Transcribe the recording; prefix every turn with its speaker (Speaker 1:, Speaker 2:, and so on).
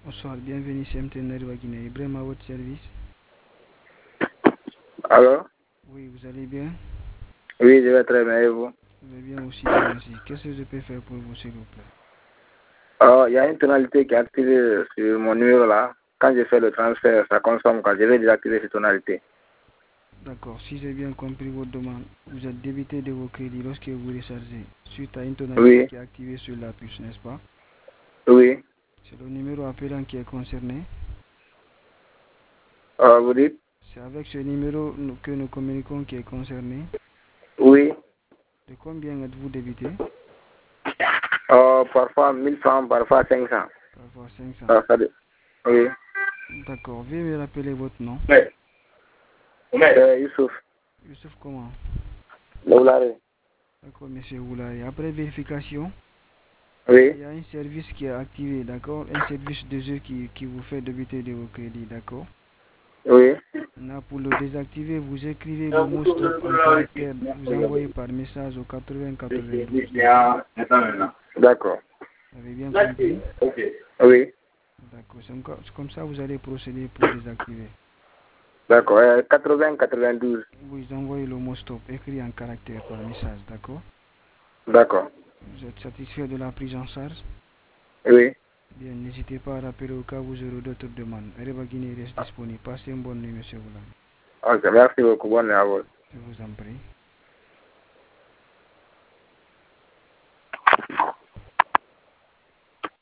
Speaker 1: Bonsoir, bienvenue chez MTN Nariwa Guinée. Ibrahim à votre service.
Speaker 2: Alors?
Speaker 1: Oui, vous allez bien?
Speaker 2: Oui, je vais très bien et vous?
Speaker 1: Je vais bien aussi, merci. Qu'est-ce que je peux faire pour vous, s'il vous plaît?
Speaker 2: Il y a une tonalité qui est activée sur mon numéro là. Quand je fais le transfert, ça consomme quand je vais désactiver cette tonalité.
Speaker 1: D'accord, si j'ai bien compris votre demande, vous êtes débité de vos crédits lorsque vous rechargez suite à une tonalité
Speaker 2: Oui,
Speaker 1: qui est activée sur la puce, n'est-ce pas?
Speaker 2: oui.
Speaker 1: C'est le numéro appelant qui est concerné.
Speaker 2: Vous dites?
Speaker 1: C'est avec ce numéro que nous communiquons qui est concerné.
Speaker 2: Oui.
Speaker 1: De combien êtes-vous débité?
Speaker 2: Parfois 1000 francs, parfois 500.
Speaker 1: Parfois 500.
Speaker 2: Oui.
Speaker 1: D'accord, veuillez me rappeler votre nom.
Speaker 2: Youssouf.
Speaker 1: Youssouf comment?
Speaker 2: Loulare.
Speaker 1: D'accord, monsieur Oulari. Après vérification,
Speaker 2: Oui.
Speaker 1: il y a un service qui est activé, d'accord? Un service de jeu qui vous fait débiter de vos crédits, d'accord?
Speaker 2: Oui.
Speaker 1: Là, pour le désactiver, vous écrivez le mot stop en caractère, vous envoyez par message au 80 92, d'accord?
Speaker 2: D'accord.
Speaker 1: Vous avez bien compris?
Speaker 2: Oui.
Speaker 1: D'accord, c'est comme ça que vous allez procéder pour désactiver.
Speaker 2: D'accord. 80 92.
Speaker 1: Vous envoyez le mot stop écrit en caractère par message, d'accord?
Speaker 2: D'accord.
Speaker 1: Vous êtes satisfait de la prise en charge?
Speaker 2: Oui.
Speaker 1: Bien, n'hésitez pas à rappeler au cas où vous aurez d'autres demandes. Reba Guinée reste disponible. Passez une bonne nuit, monsieur Oulari.
Speaker 2: Ok, merci beaucoup. Bonne nuit à vous.
Speaker 1: Je vous en prie.